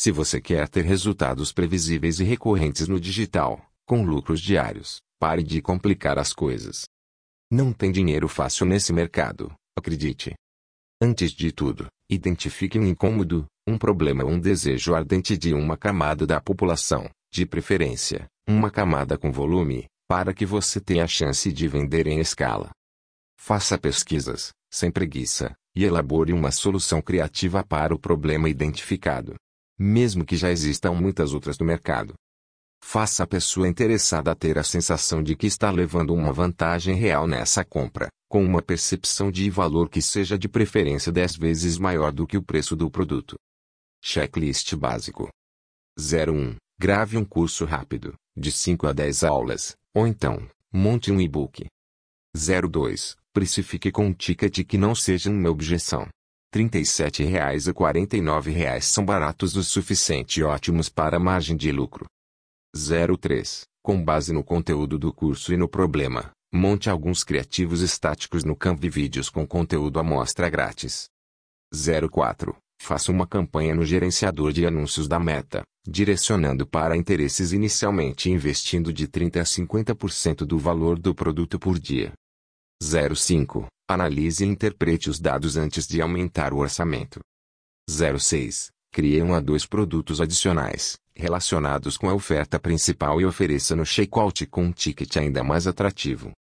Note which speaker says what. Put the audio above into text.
Speaker 1: Se você quer ter resultados previsíveis e recorrentes no digital, com lucros diários, pare de complicar as coisas. Não tem dinheiro fácil nesse mercado, acredite. Antes de tudo, identifique um incômodo, um problema ou um desejo ardente de uma camada da população, de preferência, uma camada com volume, para que você tenha a chance de vender em escala. Faça pesquisas, sem preguiça, e elabore uma solução criativa para o problema identificado. Mesmo que já existam muitas outras no mercado. Faça a pessoa interessada ter a sensação de que está levando uma vantagem real nessa compra, com uma percepção de valor que seja de preferência 10 vezes maior do que o preço do produto. Checklist básico. 01. Grave um curso rápido, de 5 a 10 aulas, ou então, monte um e-book. 02. Precifique com um ticket que não seja uma objeção. R$ 37 e R$ 49 são baratos o suficiente e ótimos para a margem de lucro. 03. Com base no conteúdo do curso e no problema, monte alguns criativos estáticos no Canva e vídeos com conteúdo amostra grátis. 04. Faça uma campanha no gerenciador de anúncios da Meta, direcionando para interesses inicialmente investindo de 30% a 50% do valor do produto por dia. 05. Analise e interprete os dados antes de aumentar o orçamento. 06. Crie 1 a 2 produtos adicionais, relacionados com a oferta principal e ofereça no checkout com um ticket ainda mais atrativo.